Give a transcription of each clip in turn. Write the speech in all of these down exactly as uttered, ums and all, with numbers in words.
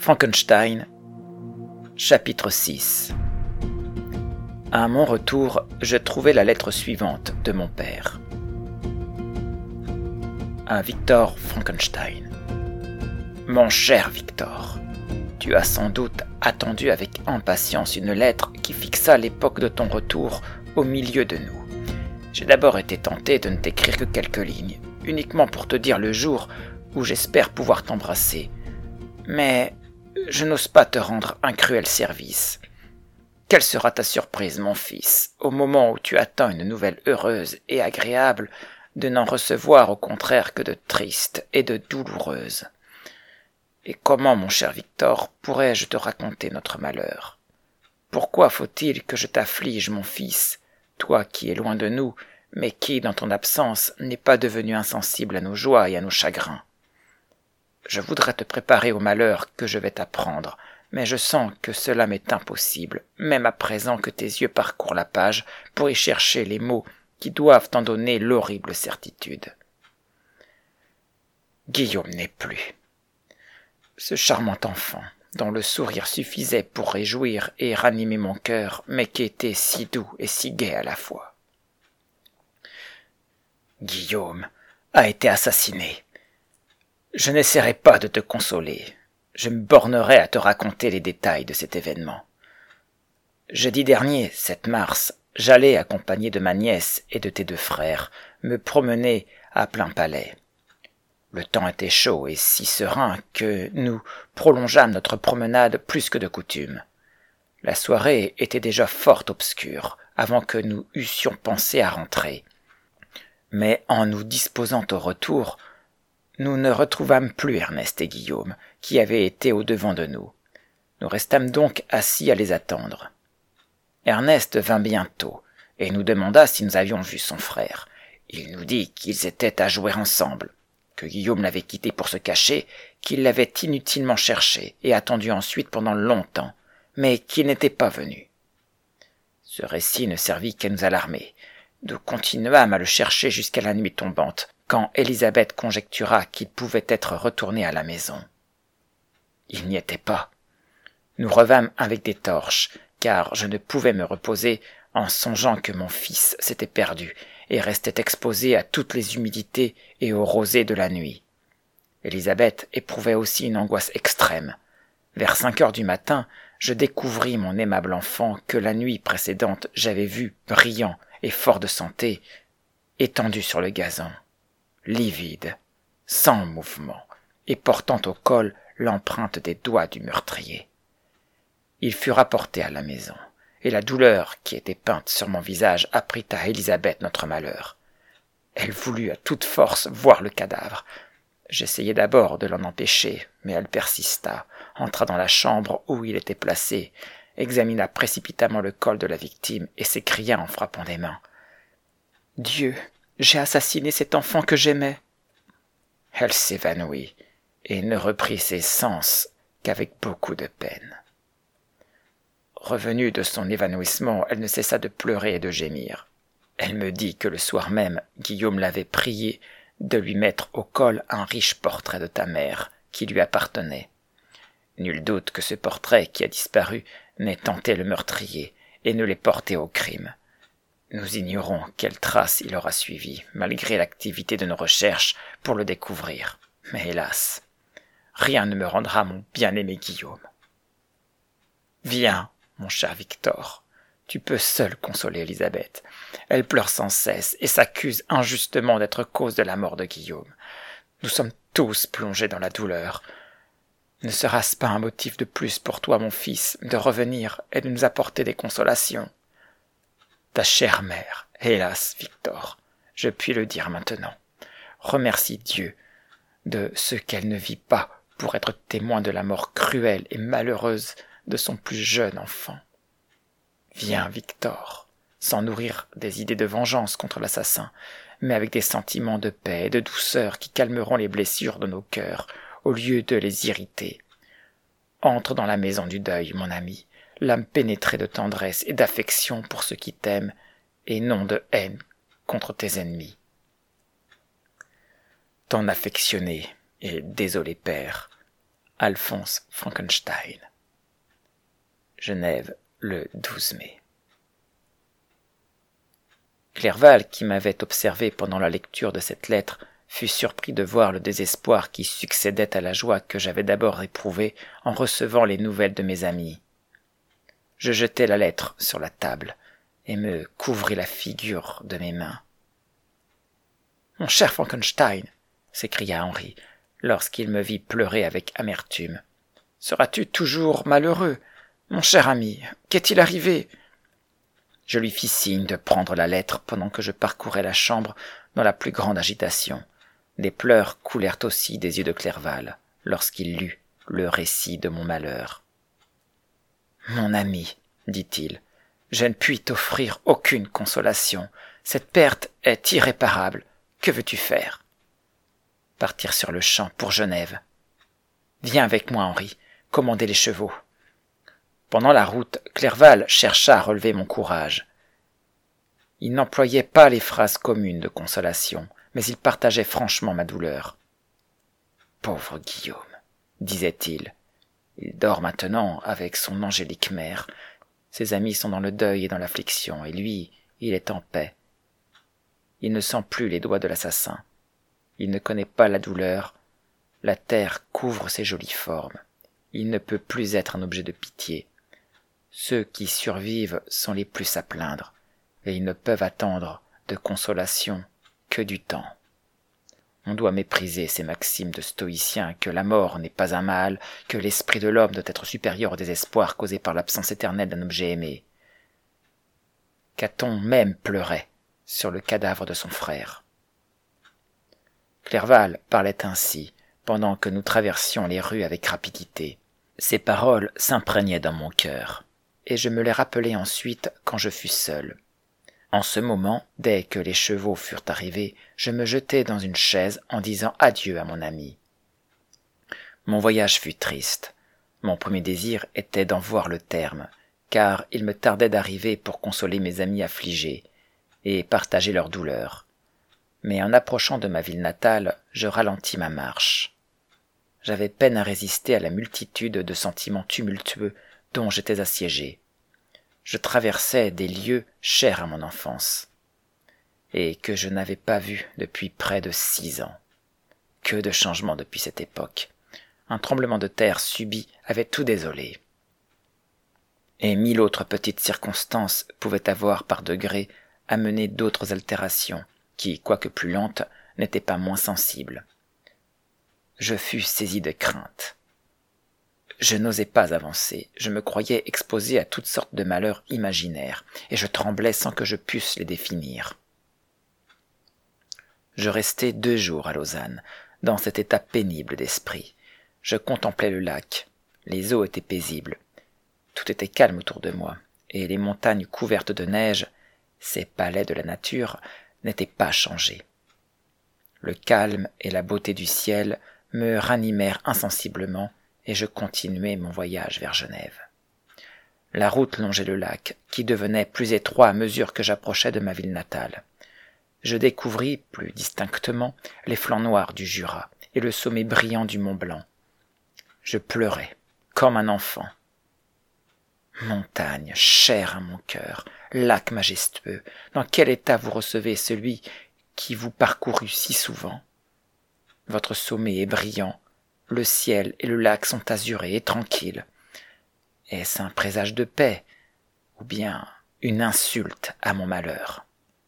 Frankenstein, chapitre six. À mon retour, je trouvai la lettre suivante de mon père. À Victor Frankenstein. Mon cher Victor, tu as sans doute attendu avec impatience une lettre qui fixa l'époque de ton retour au milieu de nous. J'ai d'abord été tenté de ne t'écrire que quelques lignes, uniquement pour te dire le jour où j'espère pouvoir t'embrasser. Mais je n'ose pas te rendre un cruel service. Quelle sera ta surprise, mon fils, au moment où tu attends une nouvelle heureuse et agréable, de n'en recevoir au contraire que de tristes et de douloureuses. Et comment, mon cher Victor, pourrais-je te raconter notre malheur? Pourquoi faut-il que je t'afflige, mon fils, toi qui es loin de nous, mais qui, dans ton absence, n'est pas devenu insensible à nos joies et à nos chagrins? Je voudrais te préparer au malheur que je vais t'apprendre, mais je sens que cela m'est impossible, même à présent que tes yeux parcourent la page pour y chercher les mots qui doivent t'en donner l'horrible certitude. Guillaume n'est plus. Ce charmant enfant, dont le sourire suffisait pour réjouir et ranimer mon cœur, mais qui était si doux et si gai à la fois. Guillaume a été assassiné. Je n'essaierai pas de te consoler. Je me bornerai à te raconter les détails de cet événement. Jeudi dernier, sept mars, j'allais, accompagné de ma nièce et de tes deux frères, me promener à plein palais. Le temps était chaud et si serein que nous prolongeâmes notre promenade plus que de coutume. La soirée était déjà fort obscure avant que nous eussions pensé à rentrer. Mais en nous disposant au retour, nous ne retrouvâmes plus Ernest et Guillaume, qui avaient été au-devant de nous. Nous restâmes donc assis à les attendre. Ernest vint bientôt, et nous demanda si nous avions vu son frère. Il nous dit qu'ils étaient à jouer ensemble, que Guillaume l'avait quitté pour se cacher, qu'il l'avait inutilement cherché et attendu ensuite pendant longtemps, mais qu'il n'était pas venu. Ce récit ne servit qu'à nous alarmer. Nous continuâmes à le chercher jusqu'à la nuit tombante, quand Élisabeth conjectura qu'il pouvait être retourné à la maison. Il n'y était pas. Nous revînmes avec des torches, car je ne pouvais me reposer en songeant que mon fils s'était perdu et restait exposé à toutes les humidités et aux rosées de la nuit. Élisabeth éprouvait aussi une angoisse extrême. Vers cinq heures du matin, je découvris mon aimable enfant que la nuit précédente j'avais vu brillant et fort de santé, étendu sur le gazon, livide, sans mouvement, et portant au col l'empreinte des doigts du meurtrier. Il fut rapporté à la maison, et la douleur qui était peinte sur mon visage apprit à Élisabeth notre malheur. Elle voulut à toute force voir le cadavre. J'essayai d'abord de l'en empêcher, mais elle persista, entra dans la chambre où il était placé, examina précipitamment le col de la victime et s'écria en frappant des mains. « Dieu, j'ai assassiné cet enfant que j'aimais !» Elle s'évanouit et ne reprit ses sens qu'avec beaucoup de peine. Revenue de son évanouissement, elle ne cessa de pleurer et de gémir. Elle me dit que le soir même, Guillaume l'avait priée de lui mettre au col un riche portrait de ta mère, qui lui appartenait. Nul doute que ce portrait qui a disparu n'ait tenté le meurtrier et ne l'ait porté au crime. Nous ignorons quelle trace il aura suivi, malgré l'activité de nos recherches pour le découvrir. Mais hélas, rien ne me rendra mon bien-aimé Guillaume. Viens, mon cher Victor, tu peux seul consoler Élisabeth. Elle pleure sans cesse et s'accuse injustement d'être cause de la mort de Guillaume. Nous sommes tous plongés dans la douleur. Ne sera-ce pas un motif de plus pour toi, mon fils, de revenir et de nous apporter des consolations? Ta chère mère, hélas, Victor, je puis le dire maintenant, remercie Dieu de ce qu'elle ne vit pas pour être témoin de la mort cruelle et malheureuse de son plus jeune enfant. Viens, Victor, sans nourrir des idées de vengeance contre l'assassin, mais avec des sentiments de paix et de douceur qui calmeront les blessures de nos cœurs, au lieu de les irriter. Entre dans la maison du deuil, mon ami, l'âme pénétrée de tendresse et d'affection pour ceux qui t'aiment, et non de haine contre tes ennemis. Ton affectionné et désolé père, Alphonse Frankenstein. Genève, le douze mai. Clerval, qui m'avait observé pendant la lecture de cette lettre, fut surpris de voir le désespoir qui succédait à la joie que j'avais d'abord éprouvée en recevant les nouvelles de mes amis. Je jetai la lettre sur la table et me couvris la figure de mes mains. « Mon cher Frankenstein !» s'écria Henri, lorsqu'il me vit pleurer avec amertume. « Seras-tu toujours malheureux? Mon cher ami, qu'est-il arrivé ?» Je lui fis signe de prendre la lettre pendant que je parcourais la chambre dans la plus grande agitation. Des pleurs coulèrent aussi des yeux de Clerval lorsqu'il lut le récit de mon malheur. « Mon ami, dit-il, je ne puis t'offrir aucune consolation. Cette perte est irréparable. Que veux-tu faire ? Partir sur le champ pour Genève. Viens avec moi, Henri, commander les chevaux. » Pendant la route, Clerval chercha à relever mon courage. Il n'employait pas les phrases communes de consolation, mais il partageait franchement ma douleur. « Pauvre Guillaume, disait-il, il dort maintenant avec son angélique mère. Ses amis sont dans le deuil et dans l'affliction, et lui, il est en paix. Il ne sent plus les doigts de l'assassin. Il ne connaît pas la douleur. La terre couvre ses jolies formes. Il ne peut plus être un objet de pitié. Ceux qui survivent sont les plus à plaindre, et ils ne peuvent attendre de consolation que du temps. On doit mépriser ces maximes de stoïciens que la mort n'est pas un mal, que l'esprit de l'homme doit être supérieur au désespoir causé par l'absence éternelle d'un objet aimé. Caton même pleurait sur le cadavre de son frère. Clerval parlait ainsi, pendant que nous traversions les rues avec rapidité. Ses paroles s'imprégnaient dans mon cœur, et je me les rappelai ensuite quand je fus seul. En ce moment, dès que les chevaux furent arrivés, je me jetai dans une chaise en disant adieu à mon ami. Mon voyage fut triste. Mon premier désir était d'en voir le terme, car il me tardait d'arriver pour consoler mes amis affligés et partager leur douleur. Mais en approchant de ma ville natale, je ralentis ma marche. J'avais peine à résister à la multitude de sentiments tumultueux dont j'étais assiégé. Je traversais des lieux chers à mon enfance, et que je n'avais pas vus depuis près de six ans. Que de changements depuis cette époque. Un tremblement de terre subit avait tout désolé. Et mille autres petites circonstances pouvaient avoir par degrés amené d'autres altérations, qui, quoique plus lentes, n'étaient pas moins sensibles. Je fus saisi de crainte. Je n'osais pas avancer, je me croyais exposé à toutes sortes de malheurs imaginaires, et je tremblais sans que je pusse les définir. Je restai deux jours à Lausanne, dans cet état pénible d'esprit. Je contemplais le lac, les eaux étaient paisibles, tout était calme autour de moi, et les montagnes couvertes de neige, ces palais de la nature, n'étaient pas changés. Le calme et la beauté du ciel me ranimèrent insensiblement, et je continuai mon voyage vers Genève. La route longeait le lac, qui devenait plus étroit à mesure que j'approchais de ma ville natale. Je découvris, plus distinctement, les flancs noirs du Jura et le sommet brillant du Mont Blanc. Je pleurais, comme un enfant. Montagne, chère à mon cœur, lac majestueux, dans quel état vous recevez celui qui vous parcourut si souvent? Votre sommet est brillant, le ciel et le lac sont azurés et tranquilles. Est-ce un présage de paix, ou bien une insulte à mon malheur?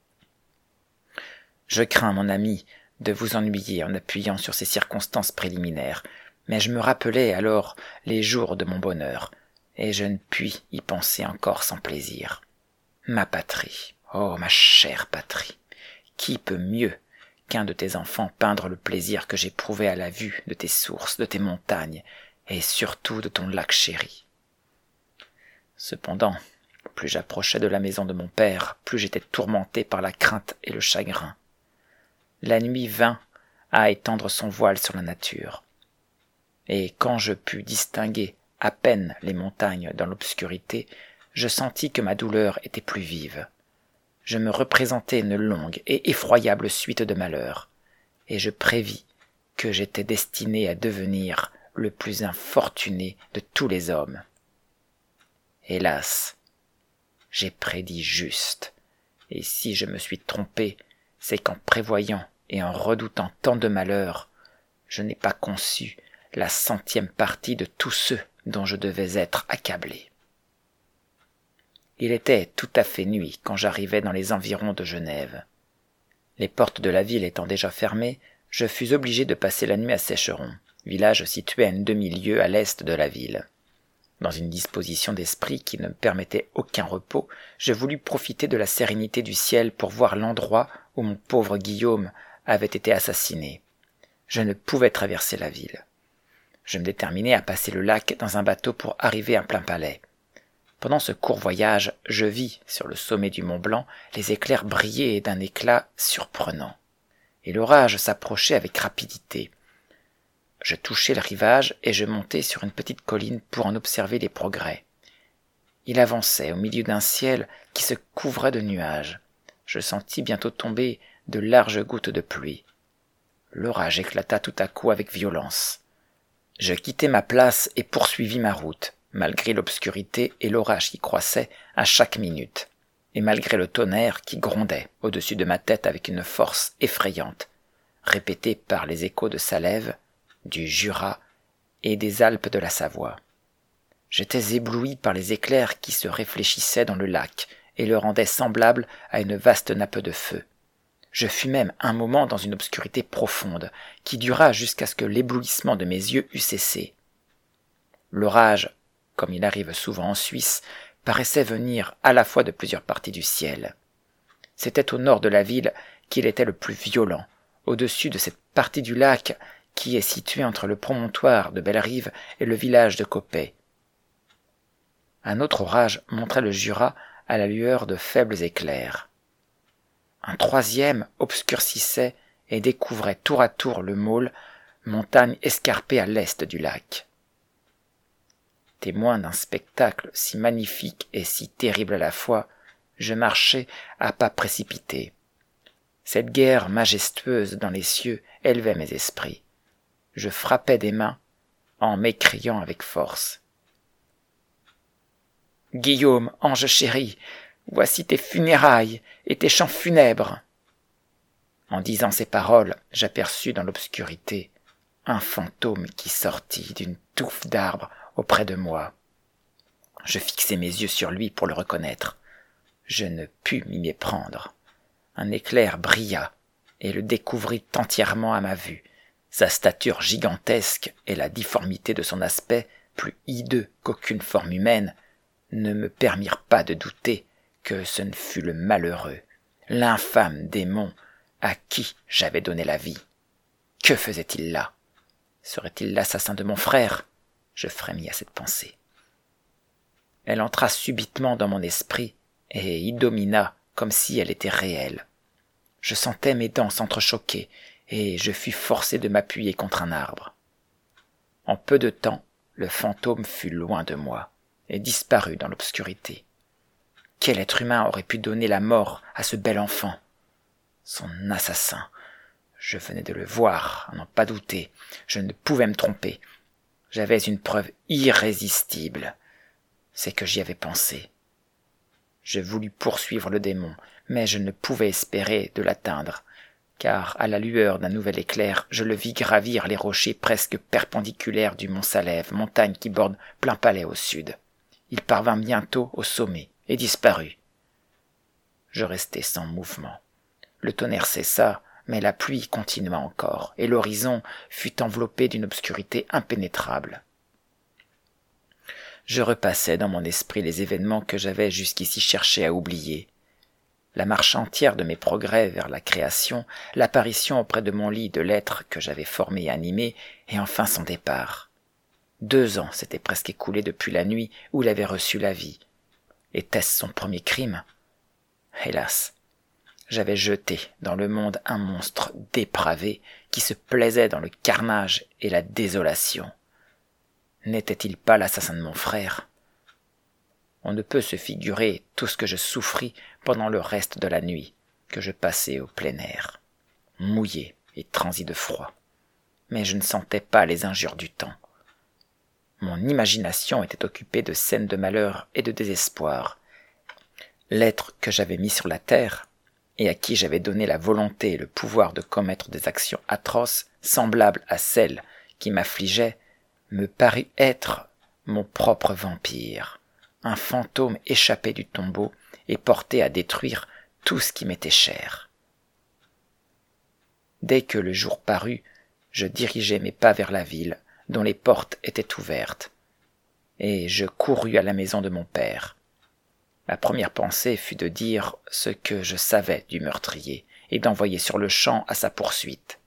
Je crains, mon ami, de vous ennuyer en appuyant sur ces circonstances préliminaires, mais je me rappelais alors les jours de mon bonheur, et je ne puis y penser encore sans plaisir. Ma patrie, oh ma chère patrie, qui peut mieux qu'un de tes enfants peindre le plaisir que j'éprouvais à la vue de tes sources, de tes montagnes, et surtout de ton lac chéri. Cependant, plus j'approchais de la maison de mon père, plus j'étais tourmenté par la crainte et le chagrin. La nuit vint à étendre son voile sur la nature, et quand je pus distinguer à peine les montagnes dans l'obscurité, je sentis que ma douleur était plus vive. Je me représentais une longue et effroyable suite de malheurs, et je prévis que j'étais destiné à devenir le plus infortuné de tous les hommes. Hélas, j'ai prédit juste, et si je me suis trompé, c'est qu'en prévoyant et en redoutant tant de malheurs, je n'ai pas conçu la centième partie de tous ceux dont je devais être accablé. Il était tout à fait nuit quand j'arrivai dans les environs de Genève. Les portes de la ville étant déjà fermées, je fus obligé de passer la nuit à Sécheron, village situé à une demi-lieue à l'est de la ville. Dans une disposition d'esprit qui ne me permettait aucun repos, je voulus profiter de la sérénité du ciel pour voir l'endroit où mon pauvre Guillaume avait été assassiné. Je ne pouvais traverser la ville. Je me déterminai à passer le lac dans un bateau pour arriver à Plainpalais. Pendant ce court voyage, je vis, sur le sommet du Mont Blanc, les éclairs briller d'un éclat surprenant. Et l'orage s'approchait avec rapidité. Je touchai le rivage et je montai sur une petite colline pour en observer les progrès. Il avançait au milieu d'un ciel qui se couvrait de nuages. Je sentis bientôt tomber de larges gouttes de pluie. L'orage éclata tout à coup avec violence. Je quittai ma place et poursuivis ma route, malgré l'obscurité et l'orage qui croissait à chaque minute, et malgré le tonnerre qui grondait au-dessus de ma tête avec une force effrayante, répétée par les échos de Salève, du Jura et des Alpes de la Savoie. J'étais ébloui par les éclairs qui se réfléchissaient dans le lac et le rendaient semblable à une vaste nappe de feu. Je fus même un moment dans une obscurité profonde, qui dura jusqu'à ce que l'éblouissement de mes yeux eût cessé. L'orage, comme il arrive souvent en Suisse, paraissait venir à la fois de plusieurs parties du ciel. C'était au nord de la ville qu'il était le plus violent, au-dessus de cette partie du lac qui est située entre le promontoire de Bellerive et le village de Coppet. Un autre orage montrait le Jura à la lueur de faibles éclairs. Un troisième obscurcissait et découvrait tour à tour le Maule, montagne escarpée à l'est du lac. Témoin d'un spectacle si magnifique et si terrible à la fois, je marchais à pas précipités. Cette guerre majestueuse dans les cieux élevait mes esprits. Je frappais des mains en m'écriant avec force. « Guillaume, ange chéri, voici tes funérailles et tes chants funèbres. » En disant ces paroles, j'aperçus dans l'obscurité un fantôme qui sortit d'une touffe d'arbres auprès de moi. Je fixai mes yeux sur lui pour le reconnaître. Je ne pus m'y méprendre. Un éclair brilla et le découvrit entièrement à ma vue. Sa stature gigantesque et la difformité de son aspect, plus hideux qu'aucune forme humaine, ne me permirent pas de douter que ce ne fût le malheureux, l'infâme démon à qui j'avais donné la vie. Que faisait-il là? Serait-il l'assassin de mon frère? Je frémis à cette pensée. Elle entra subitement dans mon esprit et y domina comme si elle était réelle. Je sentais mes dents s'entrechoquer et je fus forcé de m'appuyer contre un arbre. En peu de temps, le fantôme fut loin de moi et disparut dans l'obscurité. Quel être humain aurait pu donner la mort à ce bel enfant? Son assassin. Je venais de le voir, à n'en pas douter. Je ne pouvais me tromper. J'avais une preuve irrésistible. C'est que j'y avais pensé. Je voulus poursuivre le démon, mais je ne pouvais espérer de l'atteindre, car à la lueur d'un nouvel éclair, je le vis gravir les rochers presque perpendiculaires du mont Salève, montagne qui borde Plainpalais au sud. Il parvint bientôt au sommet et disparut. Je restai sans mouvement. Le tonnerre cessa, mais la pluie continua encore, et l'horizon fut enveloppé d'une obscurité impénétrable. Je repassais dans mon esprit les événements que j'avais jusqu'ici cherché à oublier. La marche entière de mes progrès vers la création, l'apparition auprès de mon lit de l'être que j'avais formé et animé, et enfin son départ. Deux ans s'étaient presque écoulés depuis la nuit où il avait reçu la vie. Était-ce son premier crime? Hélas, j'avais jeté dans le monde un monstre dépravé qui se plaisait dans le carnage et la désolation. N'était-il pas l'assassin de mon frère? On ne peut se figurer tout ce que je souffris pendant le reste de la nuit que je passai au plein air, mouillé et transi de froid. Mais je ne sentais pas les injures du temps. Mon imagination était occupée de scènes de malheur et de désespoir. L'être que j'avais mis sur la terre, et à qui j'avais donné la volonté et le pouvoir de commettre des actions atroces, semblables à celles qui m'affligeaient, me parut être mon propre vampire, un fantôme échappé du tombeau et porté à détruire tout ce qui m'était cher. Dès que le jour parut, je dirigeai mes pas vers la ville, dont les portes étaient ouvertes, et je courus à la maison de mon père. Ma première pensée fut de dire ce que je savais du meurtrier et d'envoyer sur le champ à sa poursuite.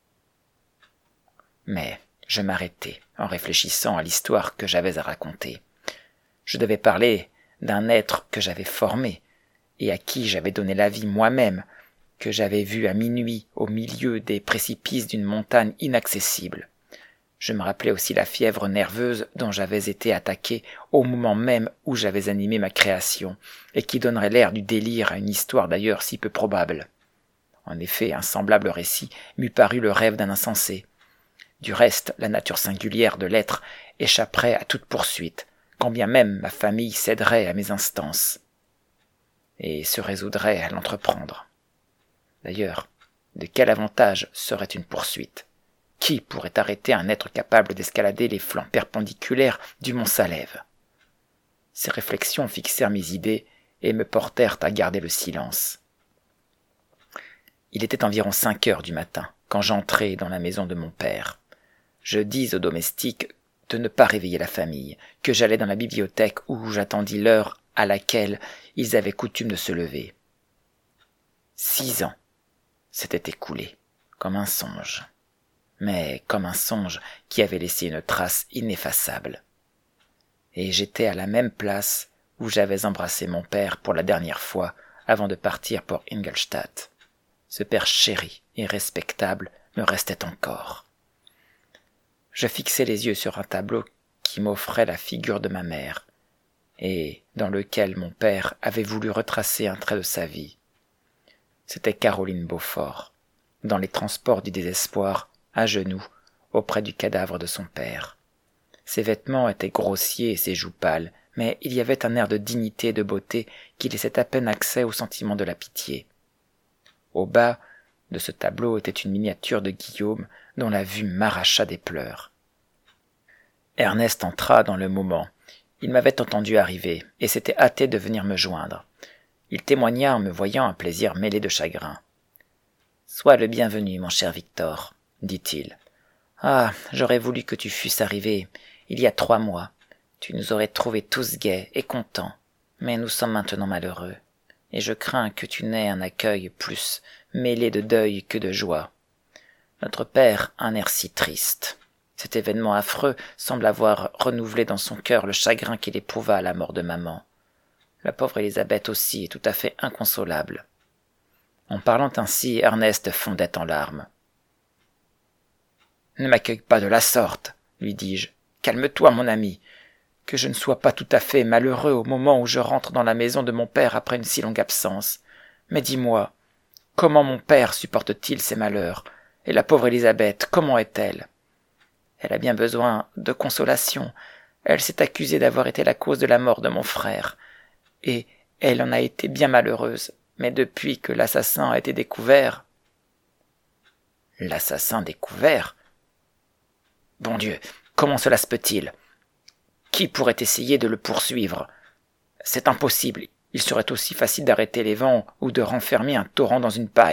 Mais je m'arrêtai en réfléchissant à l'histoire que j'avais à raconter. Je devais parler d'un être que j'avais formé et à qui j'avais donné la vie moi-même, que j'avais vu à minuit au milieu des précipices d'une montagne inaccessible. Je me rappelais aussi la fièvre nerveuse dont j'avais été attaqué au moment même où j'avais animé ma création, et qui donnerait l'air du délire à une histoire d'ailleurs si peu probable. En effet, un semblable récit m'eût paru le rêve d'un insensé. Du reste, la nature singulière de l'être échapperait à toute poursuite, quand bien même ma famille céderait à mes instances, et se résoudrait à l'entreprendre. D'ailleurs, de quel avantage serait une poursuite ? Qui pourrait arrêter un être capable d'escalader les flancs perpendiculaires du mont Salève ? Ces réflexions fixèrent mes idées et me portèrent à garder le silence. Il était environ cinq heures du matin quand j'entrai dans la maison de mon père. Je dis aux domestiques de ne pas réveiller la famille, que j'allais dans la bibliothèque où j'attendis l'heure à laquelle ils avaient coutume de se lever. Six ans s'étaient écoulés, comme un songe, mais comme un songe qui avait laissé une trace ineffaçable. Et j'étais à la même place où j'avais embrassé mon père pour la dernière fois avant de partir pour Ingolstadt. Ce père chéri et respectable me restait encore. Je fixai les yeux sur un tableau qui m'offrait la figure de ma mère, et dans lequel mon père avait voulu retracer un trait de sa vie. C'était Caroline Beaufort, dans les transports du désespoir, à genoux, auprès du cadavre de son père. Ses vêtements étaient grossiers et ses joues pâles, mais il y avait un air de dignité et de beauté qui laissait à peine accès au sentiment de la pitié. Au bas de ce tableau était une miniature de Guillaume dont la vue m'arracha des pleurs. Ernest entra dans le moment. Il m'avait entendu arriver et s'était hâté de venir me joindre. Il témoigna en me voyant un plaisir mêlé de chagrin. « Sois le bienvenu, mon cher Victor, » dit-il. « Ah, j'aurais voulu que tu fusses arrivé il y a trois mois. Tu nous aurais trouvés tous gais et contents, mais nous sommes maintenant malheureux, et je crains que tu n'aies un accueil plus mêlé de deuil que de joie. Notre père a un air si triste. Cet événement affreux semble avoir renouvelé dans son cœur le chagrin qu'il éprouva à la mort de maman. La pauvre Élisabeth aussi est tout à fait inconsolable. » En parlant ainsi, Ernest fondait en larmes. « Ne m'accueille pas de la sorte, lui dis-je. Calme-toi, mon ami. Que je ne sois pas tout à fait malheureux au moment où je rentre dans la maison de mon père après une si longue absence. Mais dis-moi, comment mon père supporte-t-il ces malheurs? Et la pauvre Élisabeth, comment est-elle? Elle a bien besoin de consolation. Elle s'est accusée d'avoir été la cause de la mort de mon frère. Et elle en a été bien malheureuse. Mais depuis que l'assassin a été découvert... » « L'assassin découvert ? Bon Dieu, comment cela se peut-il ? Qui pourrait essayer de le poursuivre ? C'est impossible. Il serait aussi facile d'arrêter les vents ou de renfermer un torrent dans une paille. »«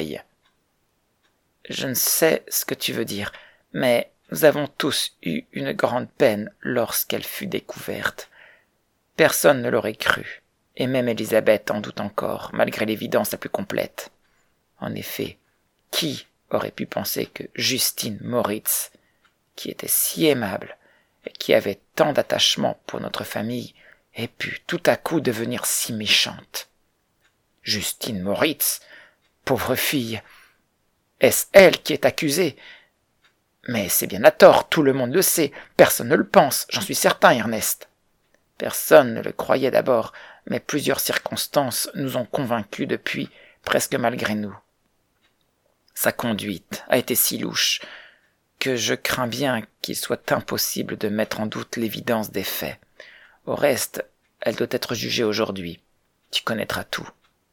Je ne sais ce que tu veux dire, mais nous avons tous eu une grande peine lorsqu'elle fut découverte. Personne ne l'aurait cru. Et même Élisabeth en doute encore, malgré l'évidence la plus complète. En effet, qui aurait pu penser que Justine Moritz, qui était si aimable et qui avait tant d'attachement pour notre famille, ait pu tout à coup devenir si méchante? Justine Moritz, pauvre fille, est-ce elle qui est accusée? Mais c'est bien à tort, tout le monde le sait, personne ne le pense, j'en suis certain, Ernest. Personne ne le croyait d'abord, mais plusieurs circonstances nous ont convaincus depuis, presque malgré nous. Sa conduite a été si louche que je crains bien qu'il soit impossible de mettre en doute l'évidence des faits. Au reste, elle doit être jugée aujourd'hui. Tu connaîtras tout. »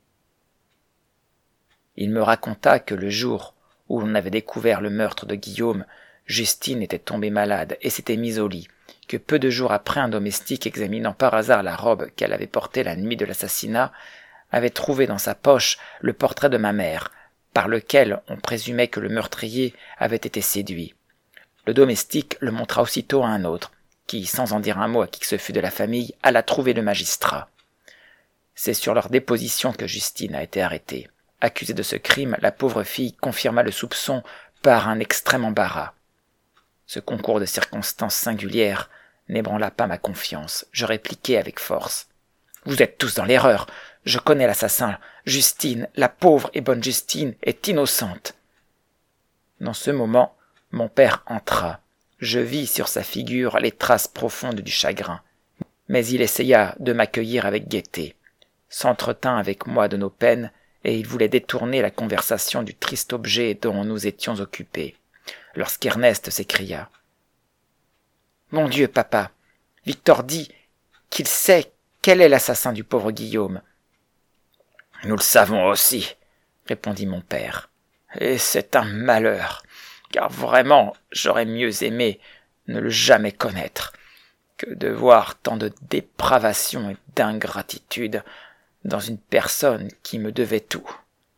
Il me raconta que le jour où l'on avait découvert le meurtre de Guillaume, Justine était tombée malade et s'était mise au lit, que peu de jours après, un domestique examinant par hasard la robe qu'elle avait portée la nuit de l'assassinat avait trouvé dans sa poche le portrait de ma mère, par lequel on présumait que le meurtrier avait été séduit. Le domestique le montra aussitôt à un autre, qui, sans en dire un mot à qui que ce fût de la famille, alla trouver le magistrat. C'est sur leur déposition que Justine a été arrêtée. Accusée de ce crime, la pauvre fille confirma le soupçon par un extrême embarras. Ce concours de circonstances singulières n'ébranla pas ma confiance. Je répliquai avec force. « Vous êtes tous dans l'erreur. Je connais l'assassin. Justine, la pauvre et bonne Justine, est innocente. » Dans ce moment, mon père entra. Je vis sur sa figure les traces profondes du chagrin. Mais il essaya de m'accueillir avec gaieté, s'entretint avec moi de nos peines, et il voulait détourner la conversation du triste objet dont nous étions occupés, lorsqu'Ernest s'écria. « Mon Dieu, papa, Victor dit qu'il sait quel est l'assassin du pauvre Guillaume. »« Nous le savons aussi, » répondit mon père, « et c'est un malheur, car vraiment j'aurais mieux aimé ne le jamais connaître que de voir tant de dépravation et d'ingratitude dans une personne qui me devait tout. »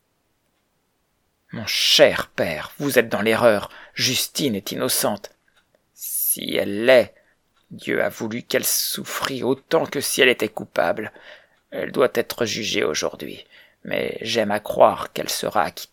« Mon cher père, vous êtes dans l'erreur. Justine est innocente. Si elle l'est, Dieu a voulu qu'elle souffrît autant que si elle était coupable. Elle doit être jugée aujourd'hui, mais j'aime à croire qu'elle sera acquittée. »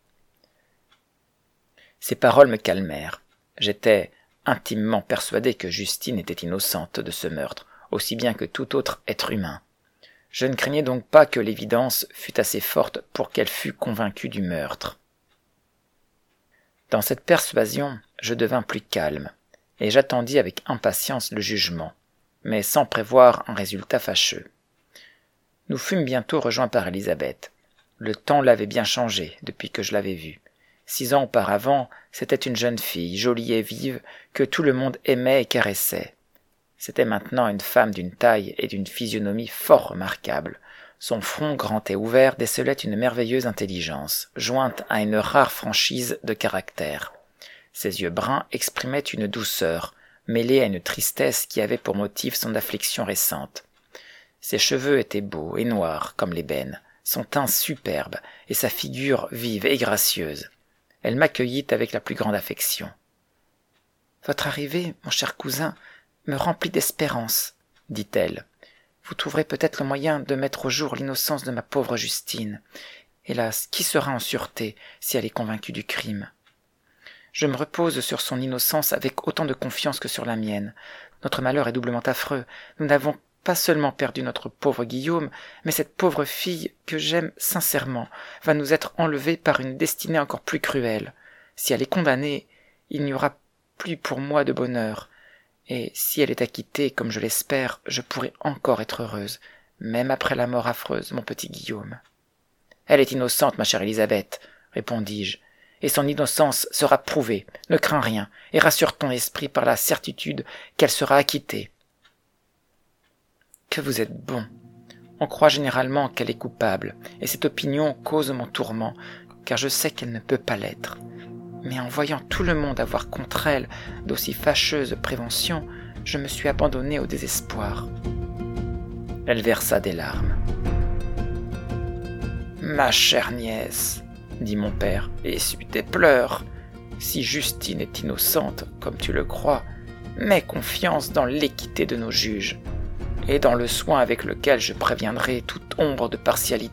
Ces paroles me calmèrent. J'étais intimement persuadé que Justine était innocente de ce meurtre, aussi bien que tout autre être humain. Je ne craignais donc pas que l'évidence fût assez forte pour qu'elle fût convaincue du meurtre. Dans cette persuasion, je devins plus calme, et j'attendis avec impatience le jugement, mais sans prévoir un résultat fâcheux. Nous fûmes bientôt rejoints par Élisabeth. Le temps l'avait bien changée depuis que je l'avais vue. Six ans auparavant, c'était une jeune fille, jolie et vive, que tout le monde aimait et caressait. C'était maintenant une femme d'une taille et d'une physionomie fort remarquables. Son front grand et ouvert décelait une merveilleuse intelligence, jointe à une rare franchise de caractère. Ses yeux bruns exprimaient une douceur, mêlée à une tristesse qui avait pour motif son affliction récente. Ses cheveux étaient beaux et noirs comme l'ébène, son teint superbe et sa figure vive et gracieuse. Elle m'accueillit avec la plus grande affection. « Votre arrivée, mon cher cousin, me remplit d'espérance, » dit-elle. « Vous trouverez peut-être le moyen de mettre au jour l'innocence de ma pauvre Justine. Hélas, qui sera en sûreté si elle est convaincue du crime ? Je me repose sur son innocence avec autant de confiance que sur la mienne. Notre malheur est doublement affreux. Nous n'avons pas seulement perdu notre pauvre Guillaume, mais cette pauvre fille que j'aime sincèrement va nous être enlevée par une destinée encore plus cruelle. Si elle est condamnée, il n'y aura plus pour moi de bonheur. Et si elle est acquittée, comme je l'espère, je pourrai encore être heureuse, même après la mort affreuse, mon petit Guillaume. »« Elle est innocente, ma chère Élisabeth, » répondis-je, « et son innocence sera prouvée. Ne crains rien, et rassure ton esprit par la certitude qu'elle sera acquittée. »« Que vous êtes bon. On croit généralement qu'elle est coupable, et cette opinion cause mon tourment, car je sais qu'elle ne peut pas l'être. Mais en voyant tout le monde avoir contre elle d'aussi fâcheuses préventions, je me suis abandonné au désespoir. » Elle versa des larmes. « Ma chère nièce, » dit mon père, « essuie tes pleurs. Si Justine est innocente, comme tu le crois, mets confiance dans l'équité de nos juges, et dans le soin avec lequel je préviendrai toute ombre de partialité. »